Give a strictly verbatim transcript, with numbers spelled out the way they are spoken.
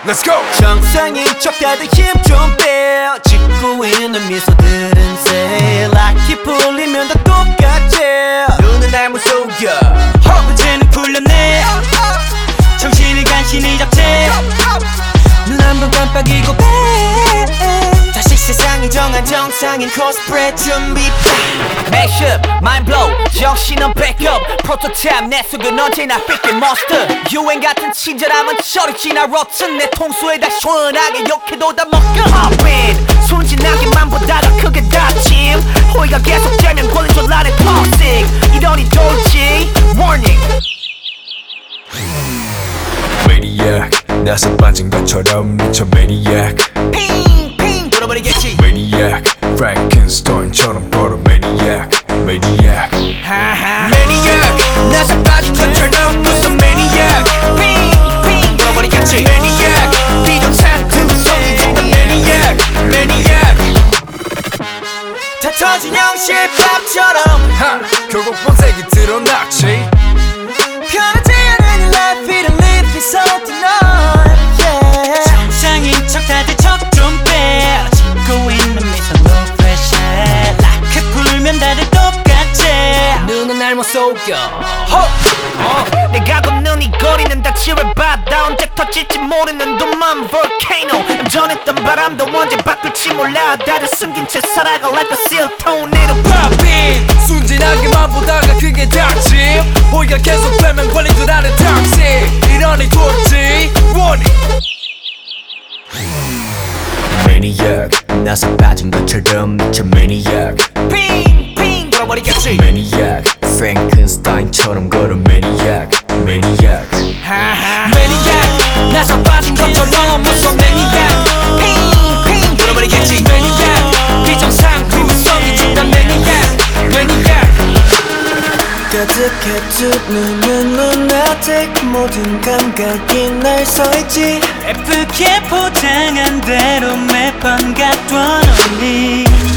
Let's go. 정상인 척 다들 힘 좀 빼. 짓고 있는 미소들은 새 락이 풀리면 다 똑같지. 눈은 날 무속여 허브제는 풀렸네. 정신을 간신히 잡채. 눈 한 번 깜빡이고 빼. 다시 세상이 정한 정상인 코스프레 준비. Mashup, mind blow, 정신은 backup. 프로토타입 내 속은 언제나 삐끗 monster. 유행 같은 친절함은 저리 지나 rotten. 내 통수에다 시원하게 욕해도 다 먹여. Hop in, 순진하게만 보다가 크게 다짐. 호의가 계속되면 권리줄 나를 toxic. 이러니 돌지 warning. Maniac, 나서 빠진 것처럼 미쳐 Maniac. 핑핑 돌아버리겠지. Maniac, Frankenstein처럼 걸어 Maniac. Maniac, 하하. Maniac, 나서 빠진 것처럼 무슨 Maniac. 핑핑 돌아버리겠지. Maniac, 비정상 두성이 된다 Maniac. Maniac, 다 터진 형실밥처럼 하, 결국 본색이 드러났지. 편하지 않은 이 life 이런 live it so tonight. Yeah. 정상인 척 다들 척 좀 빼. 짓고 있는 미소 no pressure. 락해 풀면 다들 똑같지. 눈은 날 못 속여. 어. 내가 걷는 이 거리는 다 지뢰바다. 언제 터질지 모르는 둠만 volcano. 전했던 바람도 언제 바뀔지 몰라. 다들 숨긴 채 살아가 like a seal tornado. Pop in. 순진하게만 보다가 그게 닥침. 호의가 계속되면 걸린 줄 아는 toxic. 이러니 돌지 warning. Maniac, 나서 빠진 것처럼 미쳐 Maniac. 핑핑 돌아버리겠지. Maniac, Frankenstein처럼 걸어 Maniac. Maniac, 하하. Maniac, 나서 빠진 것처럼 무서운 Maniac. 핑핑 돌아버리겠지. Maniac, 비정상 구성이 진단 Maniac. Maniac, 가득해 두 눈은 lunatic. 모든 감각이 날 서있지. 예쁘게 포장한 대로 매번 갖던 only.